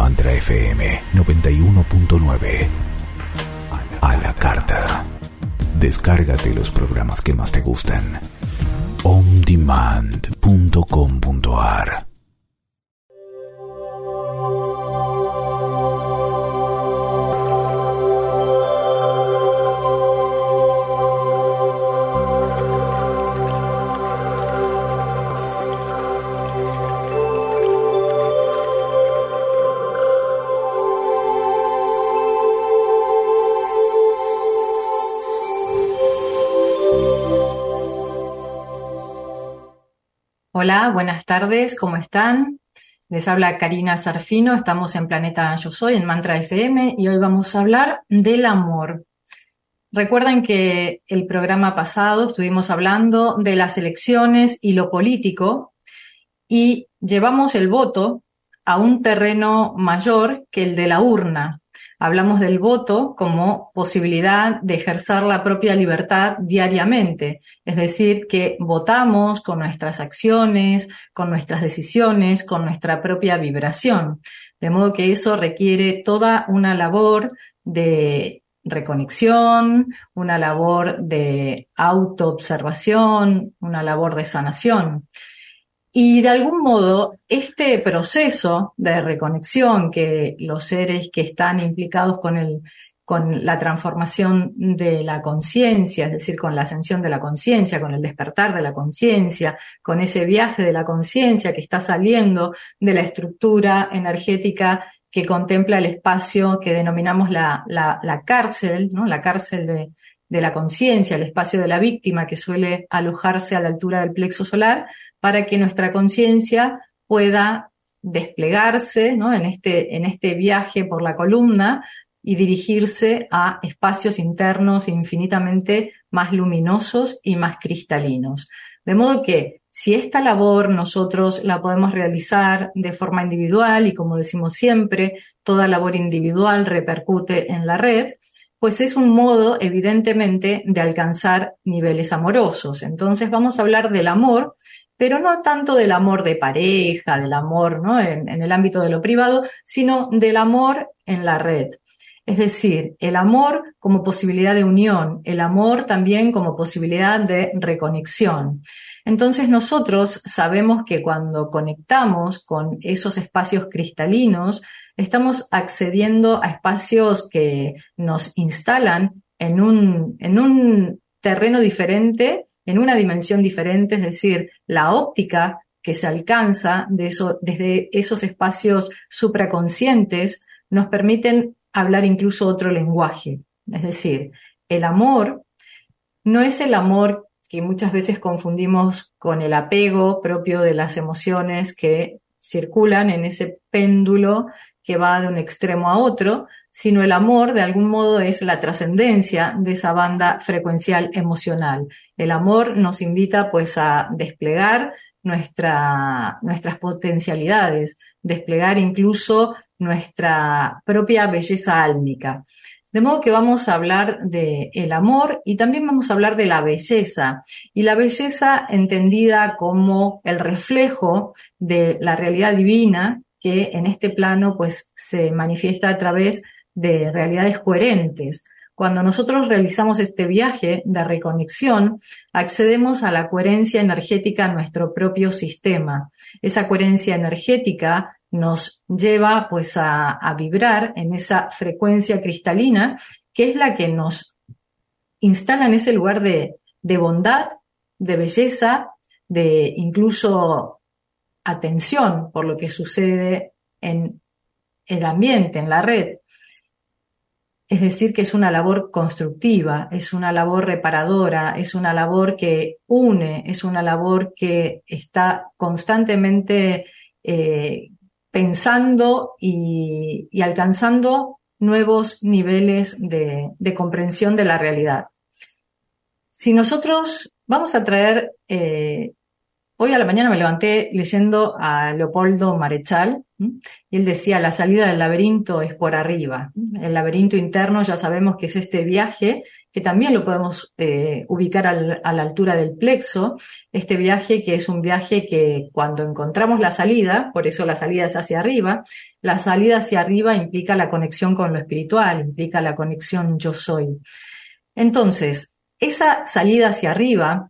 Mantra FM 91.9. A la carta. Descárgate los programas que más te gustan. ondemand.com.ar. Hola, buenas tardes, ¿cómo están? Les habla Karina Sarfino, estamos en Planeta Yo Soy, en Mantra FM, y hoy vamos a hablar del amor. Recuerdan que el programa pasado estuvimos hablando de las elecciones y lo político, y llevamos el voto a un terreno mayor que el de la urna. Hablamos del voto como posibilidad de ejercer la propia libertad diariamente, es decir, que votamos con nuestras acciones, con nuestras decisiones, con nuestra propia vibración. De modo que eso requiere toda una labor de reconexión, una labor de autoobservación, una labor de sanación. Y de algún modo, este proceso de reconexión que los seres que están implicados con la transformación de la conciencia, es decir, con la ascensión de la conciencia, con el despertar de la conciencia, con ese viaje de la conciencia que está saliendo de la estructura energética que contempla el espacio que denominamos la cárcel, ¿no? La cárcel de la conciencia, el espacio de la víctima que suele alojarse a la altura del plexo solar, para que nuestra conciencia pueda desplegarse, ¿no? en este viaje por la columna y dirigirse a espacios internos infinitamente más luminosos y más cristalinos. De modo que si esta labor nosotros la podemos realizar de forma individual, y como decimos siempre, toda labor individual repercute en la red, pues es un modo, evidentemente, de alcanzar niveles amorosos. Entonces vamos a hablar del amor, pero no tanto del amor de pareja, del amor, ¿no? en el ámbito de lo privado, sino del amor en la red. Es decir, el amor como posibilidad de unión, el amor también como posibilidad de reconexión. Entonces nosotros sabemos que cuando conectamos con esos espacios cristalinos, estamos accediendo a espacios que nos instalan en un terreno diferente, en una dimensión diferente, es decir, la óptica que se alcanza desde esos espacios supraconscientes nos permiten hablar incluso otro lenguaje. Es decir, el amor no es el amor que muchas veces confundimos con el apego propio de las emociones que circulan en ese péndulo que va de un extremo a otro, sino el amor de algún modo es la trascendencia de esa banda frecuencial emocional. El amor nos invita pues a desplegar nuestras potencialidades, desplegar incluso nuestra propia belleza álmica. De modo que vamos a hablar del amor y también vamos a hablar de la belleza. Y la belleza entendida como el reflejo de la realidad divina que en este plano pues se manifiesta a través de realidades coherentes. Cuando nosotros realizamos este viaje de reconexión, accedemos a la coherencia energética en nuestro propio sistema. Esa coherencia energética nos lleva pues a vibrar en esa frecuencia cristalina, que es la que nos instala en ese lugar de bondad, de belleza, de incluso atención por lo que sucede en el ambiente, en la red. Es decir, que es una labor constructiva, es una labor reparadora, es una labor que une, es una labor que está constantemente pensando y alcanzando nuevos niveles de comprensión de la realidad. Si nosotros vamos a traer, hoy a la mañana me levanté leyendo a Leopoldo Marechal, Y él decía, la salida del laberinto es por arriba. El laberinto interno ya sabemos que es este viaje, que también lo podemos ubicar a la altura del plexo, este viaje que es un viaje que cuando encontramos la salida, por eso la salida es hacia arriba, la salida hacia arriba implica la conexión con lo espiritual, implica la conexión yo soy. Entonces, esa salida hacia arriba,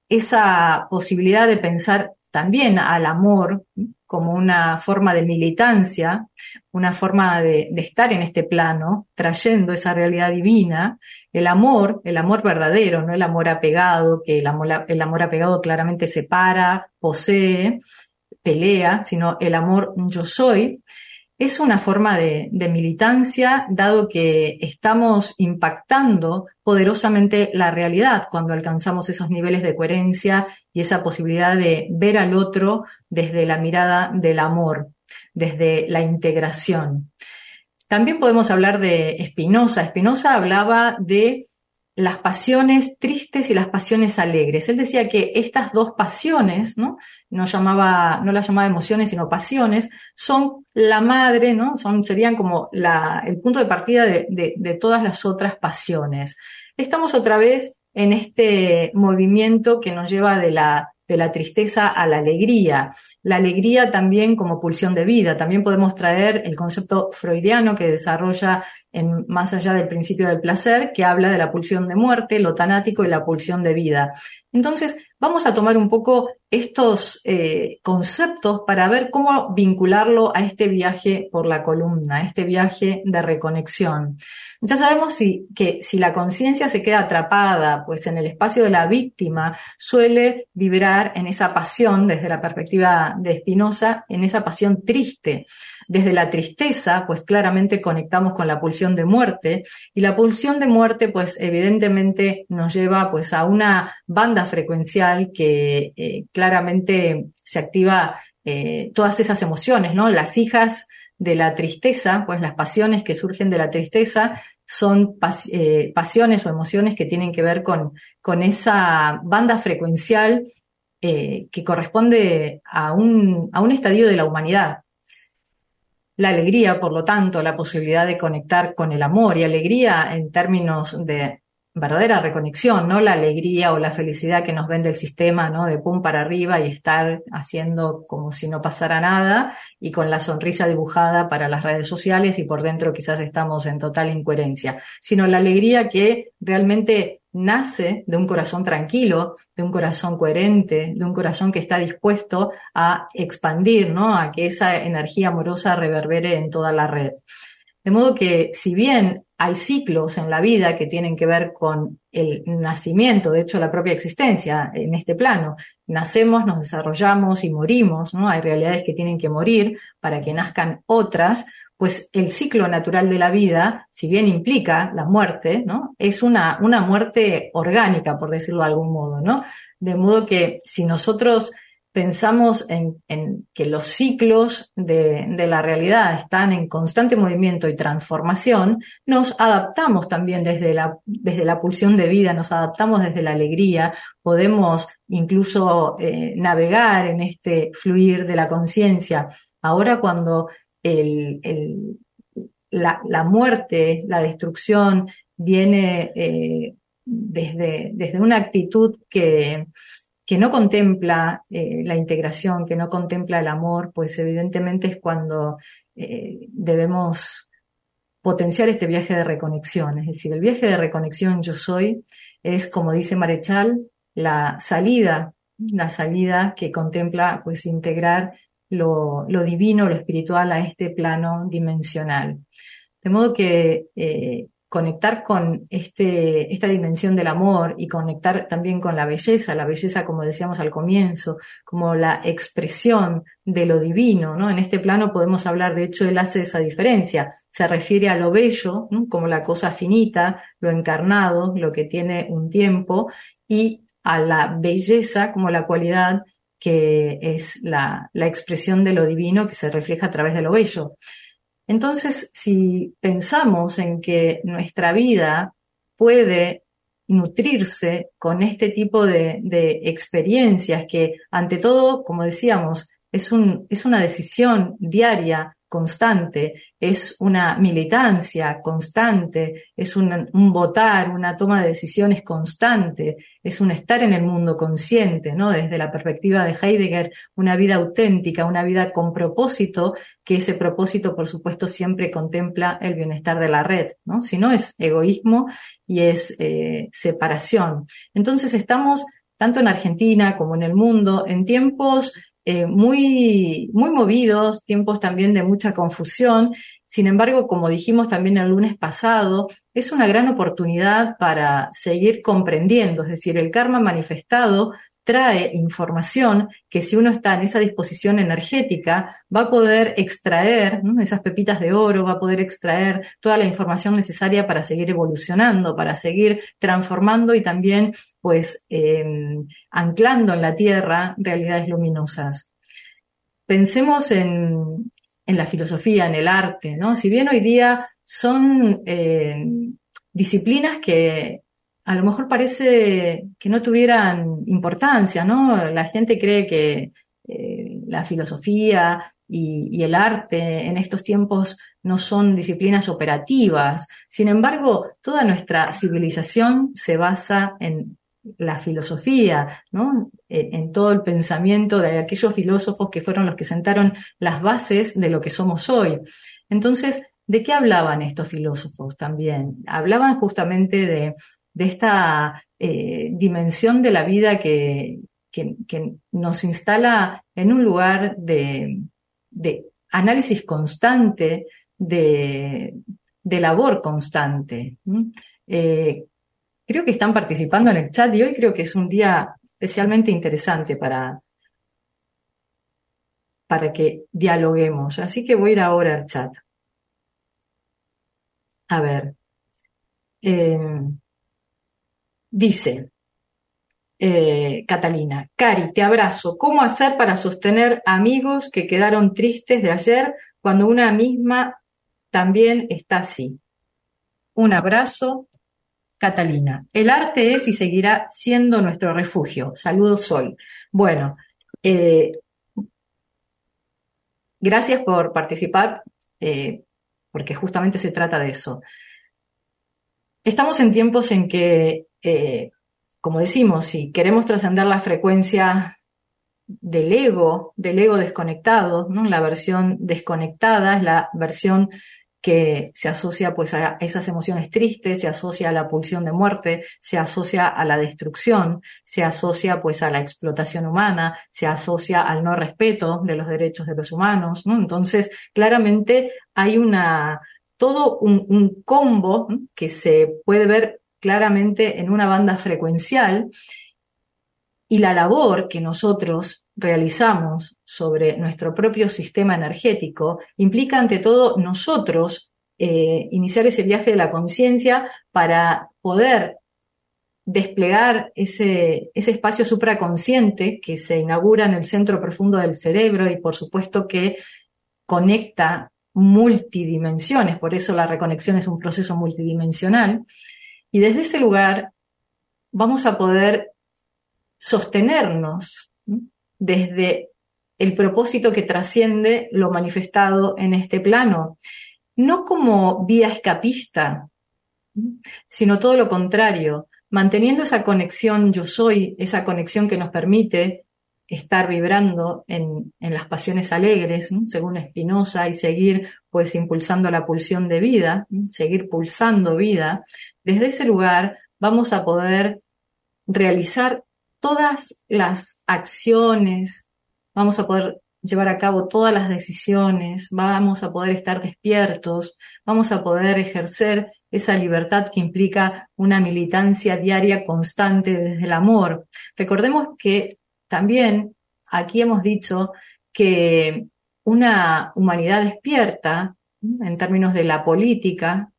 esa posibilidad de pensar también al amor como una forma de militancia, una forma de estar en este plano, trayendo esa realidad divina, el amor verdadero, no el amor apegado, que el amor apegado claramente separa, posee, pelea, sino el amor yo soy, es una forma de militancia, dado que estamos impactando poderosamente la realidad cuando alcanzamos esos niveles de coherencia y esa posibilidad de ver al otro desde la mirada del amor, desde la integración. También podemos hablar de Spinoza. Spinoza hablaba de las pasiones tristes y las pasiones alegres. Él decía que estas dos pasiones, ¿no? No las llamaba emociones, sino pasiones, son la madre, ¿no? Serían como el punto de partida de todas las otras pasiones. Estamos otra vez en este movimiento que nos lleva de la tristeza a la alegría. La alegría también como pulsión de vida. También podemos traer el concepto freudiano que desarrolla más allá del principio del placer, que habla de la pulsión de muerte, lo tanático y la pulsión de vida. Entonces, vamos a tomar un poco estos conceptos para ver cómo vincularlo a este viaje por la columna, este viaje de reconexión. Ya sabemos que si la conciencia se queda atrapada pues en el espacio de la víctima, suele vibrar en esa pasión, desde la perspectiva de Spinoza, en esa pasión triste. Desde la tristeza, pues claramente conectamos con la pulsión de muerte, y la pulsión de muerte, pues evidentemente nos lleva pues a una banda frecuencial que claramente se activa todas esas emociones, ¿no? Las hijas de la tristeza, pues las pasiones que surgen de la tristeza son pasiones o emociones que tienen que ver con esa banda frecuencial que corresponde a un estadio de la humanidad. La alegría, por lo tanto, la posibilidad de conectar con el amor, y alegría en términos de verdadera reconexión, no la alegría o la felicidad que nos vende el sistema, ¿no? De pum para arriba y estar haciendo como si no pasara nada y con la sonrisa dibujada para las redes sociales y por dentro quizás estamos en total incoherencia, sino la alegría que realmente nace de un corazón tranquilo, de un corazón coherente, de un corazón que está dispuesto a expandir, ¿no? A que esa energía amorosa reverbere en toda la red. De modo que, si bien hay ciclos en la vida que tienen que ver con el nacimiento, de hecho la propia existencia en este plano, nacemos, nos desarrollamos y morimos, ¿no? Hay realidades que tienen que morir para que nazcan otras, pues el ciclo natural de la vida, si bien implica la muerte, ¿no? Es una muerte orgánica, por decirlo de algún modo, ¿no? De modo que si nosotros pensamos en que los ciclos de la realidad están en constante movimiento y transformación, nos adaptamos también desde la pulsión de vida, nos adaptamos desde la alegría, podemos incluso navegar en este fluir de la conciencia. Ahora cuando la muerte, la destrucción viene desde una actitud que no contempla la integración, que no contempla el amor, pues evidentemente es cuando debemos potenciar este viaje de reconexión. Es decir, el viaje de reconexión yo soy es, como dice Marechal, la salida que contempla pues integrar lo divino, lo espiritual a este plano dimensional. De modo que conectar con esta dimensión del amor y conectar también con la belleza, como decíamos al comienzo, como la expresión de lo divino, ¿no? En este plano podemos hablar, de hecho, él hace esa diferencia, se refiere a lo bello, ¿no? Como la cosa finita, lo encarnado, lo que tiene un tiempo, y a la belleza como la cualidad que es la expresión de lo divino que se refleja a través de lo bello. Entonces, si pensamos en que nuestra vida puede nutrirse con este tipo de experiencias que, ante todo, como decíamos, es una decisión diaria, constante, es una militancia constante, es un votar, una toma de decisiones constante, es un estar en el mundo consciente, ¿no? Desde la perspectiva de Heidegger, una vida auténtica, una vida con propósito, que ese propósito, por supuesto, siempre contempla el bienestar de la red, ¿no? Si no, es egoísmo y es separación. Entonces estamos, tanto en Argentina como en el mundo, en tiempos muy movidos, tiempos también de mucha confusión. Sin embargo, como dijimos también el lunes pasado, es una gran oportunidad para seguir comprendiendo, es decir, el karma manifestado trae información que si uno está en esa disposición energética va a poder extraer, ¿no?, esas pepitas de oro, va a poder extraer toda la información necesaria para seguir evolucionando, para seguir transformando y también pues anclando en la tierra realidades luminosas. Pensemos en la filosofía, en el arte, ¿no? Si bien hoy día son disciplinas que a lo mejor parece que no tuvieran importancia, ¿no? La gente cree que la filosofía y el arte en estos tiempos no son disciplinas operativas. Sin embargo, toda nuestra civilización se basa en la filosofía, ¿no? En todo el pensamiento de aquellos filósofos que fueron los que sentaron las bases de lo que somos hoy. Entonces, ¿de qué hablaban estos filósofos también? Hablaban justamente de esta dimensión de la vida que nos instala en un lugar de análisis constante, de labor constante. Creo que están participando en el chat y hoy creo que es un día especialmente interesante para que dialoguemos. Así que voy a ir ahora al chat. A ver. Dice Catalina: Cari, te abrazo. ¿Cómo hacer para sostener amigos que quedaron tristes de ayer cuando una misma también está así? Un abrazo, Catalina. El arte es y seguirá siendo nuestro refugio. Saludos, Sol. Bueno, gracias por participar, porque justamente se trata de eso. Estamos en tiempos en que, como decimos, si queremos trascender la frecuencia del ego desconectado, ¿no? La versión desconectada es la versión que se asocia pues a esas emociones tristes, se asocia a la pulsión de muerte, se asocia a la destrucción, se asocia pues a la explotación humana, se asocia al no respeto de los derechos de los humanos, ¿no? Entonces, claramente hay todo un combo, ¿no?, que se puede ver claramente en una banda frecuencial, y la labor que nosotros realizamos sobre nuestro propio sistema energético implica ante todo nosotros iniciar ese viaje de la conciencia para poder desplegar ese espacio supraconsciente que se inaugura en el centro profundo del cerebro y por supuesto que conecta multidimensiones, por eso la reconexión es un proceso multidimensional, y desde ese lugar vamos a poder sostenernos, ¿sí?, desde el propósito que trasciende lo manifestado en este plano, no como vía escapista, ¿sí?, sino todo lo contrario, manteniendo esa conexión yo soy, esa conexión que nos permite estar vibrando en las pasiones alegres, ¿sí?, según Spinoza, y seguir pues impulsando la pulsión de vida, ¿sí?, seguir pulsando vida. Desde ese lugar vamos a poder realizar todas las acciones, vamos a poder llevar a cabo todas las decisiones, vamos a poder estar despiertos, vamos a poder ejercer esa libertad que implica una militancia diaria constante desde el amor. Recordemos que también aquí hemos dicho que una humanidad despierta, en términos de la política,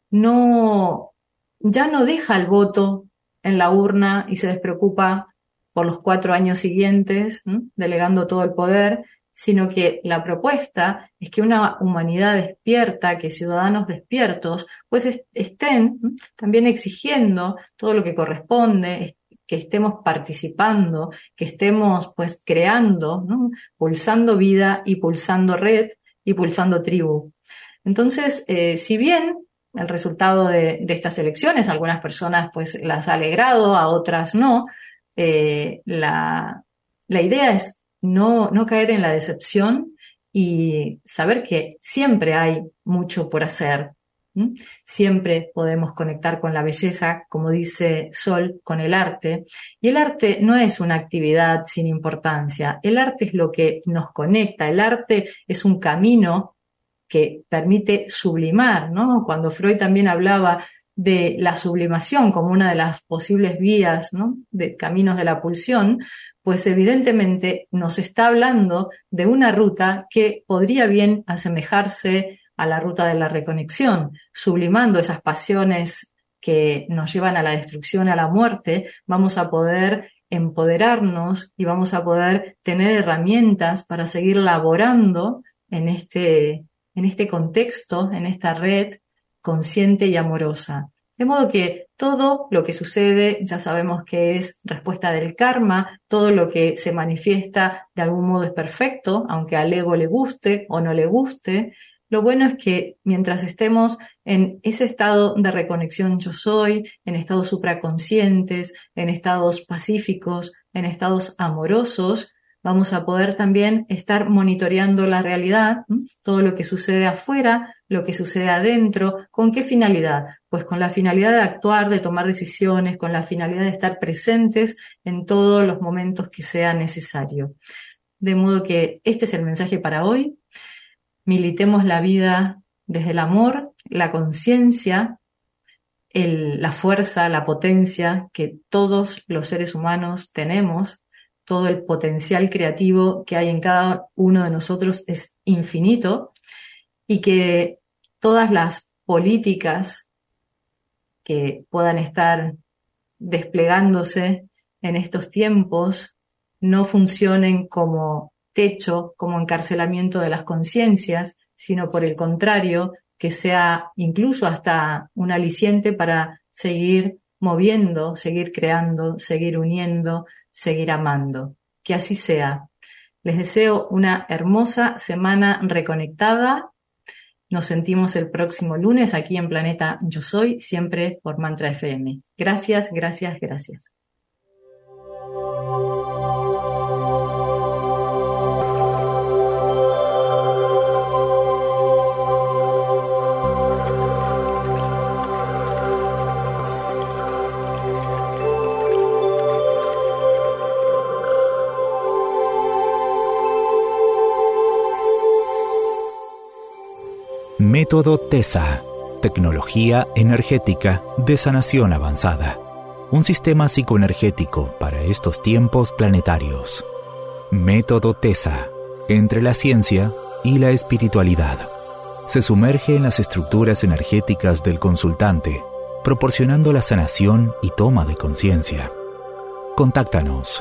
ya no deja el voto en la urna y se despreocupa por los 4 años siguientes, delegando todo el poder, sino que la propuesta es que una humanidad despierta, que ciudadanos despiertos, pues estén también exigiendo todo lo que corresponde, que estemos participando, que estemos pues creando, ¿no? Pulsando vida y pulsando red y pulsando tribu. Entonces, si bien el resultado de estas elecciones, algunas personas pues las ha alegrado, a otras no, la idea es no caer en la decepción y saber que siempre hay mucho por hacer. Siempre podemos conectar con la belleza, como dice Sol, con el arte. Y el arte no es una actividad sin importancia. El arte es lo que nos conecta. El arte es un camino que permite sublimar, ¿no? Cuando Freud también hablaba de la sublimación como una de las posibles vías, ¿no? De caminos de la pulsión, pues evidentemente nos está hablando de una ruta que podría bien asemejarse a la ruta de la reconexión, sublimando esas pasiones que nos llevan a la destrucción, a la muerte. Vamos a poder empoderarnos y vamos a poder tener herramientas para seguir laborando en este contexto, en esta red consciente y amorosa. De modo que todo lo que sucede ya sabemos que es respuesta del karma, todo lo que se manifiesta de algún modo es perfecto, aunque al ego le guste o no le guste. Lo bueno es que mientras estemos en ese estado de reconexión yo soy, en estados supraconscientes, en estados pacíficos, en estados amorosos, vamos a poder también estar monitoreando la realidad, todo lo que sucede afuera, lo que sucede adentro. ¿Con qué finalidad? Pues con la finalidad de actuar, de tomar decisiones, con la finalidad de estar presentes en todos los momentos que sea necesario. De modo que este es el mensaje para hoy. Militemos la vida desde el amor, la conciencia, la fuerza, la potencia que todos los seres humanos tenemos. Todo el potencial creativo que hay en cada uno de nosotros es infinito y que todas las políticas que puedan estar desplegándose en estos tiempos no funcionen como techo, como encarcelamiento de las conciencias, sino por el contrario, que sea incluso hasta un aliciente para seguir moviendo, seguir creando, seguir uniendo, seguir amando. Que así sea. Les deseo una hermosa semana reconectada. Nos sentimos el próximo lunes aquí en Planeta Yo Soy, siempre por Mantra FM. Gracias, gracias, gracias. Método TESA, tecnología energética de sanación avanzada. Un sistema psicoenergético para estos tiempos planetarios. Método TESA, entre la ciencia y la espiritualidad. Se sumerge en las estructuras energéticas del consultante, proporcionando la sanación y toma de conciencia. Contáctanos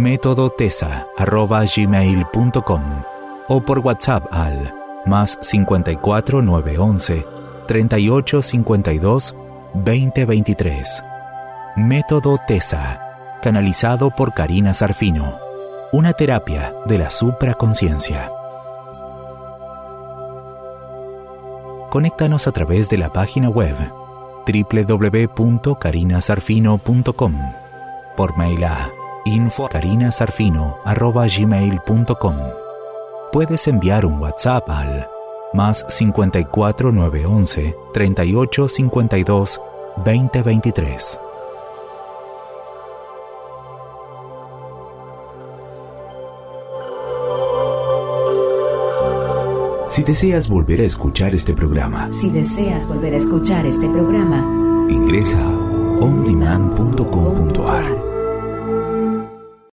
métodotesa@gmail.com o por WhatsApp al más 54 911 38 52 20 23. Método TESA, canalizado por Karina Sarfino, una terapia de la supraconsciencia. Conéctanos a través de la página web www.karinasarfino.com, por mail a info@karinasarfino@gmail.com. Puedes enviar un WhatsApp al más 54 911 38 52 20 23. Si deseas volver a escuchar este programa, ingresa a ondemand.com.do.